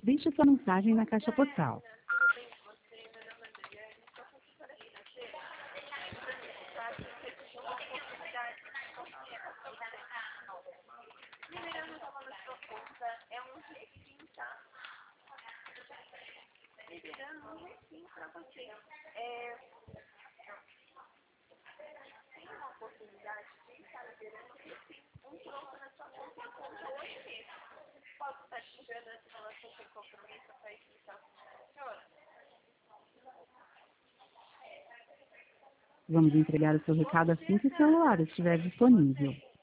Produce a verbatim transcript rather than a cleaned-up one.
Deixe sua mensagem na caixa postal. Liberando um refim para você. É, tem uma oportunidade de estar liberando um refim, um troco na sua conta e conta hoje mesmo. Posso estar te ligando essa relação sem compromisso para explicar como funciona? Vamos entregar o seu recado assim que o celular estiver disponível.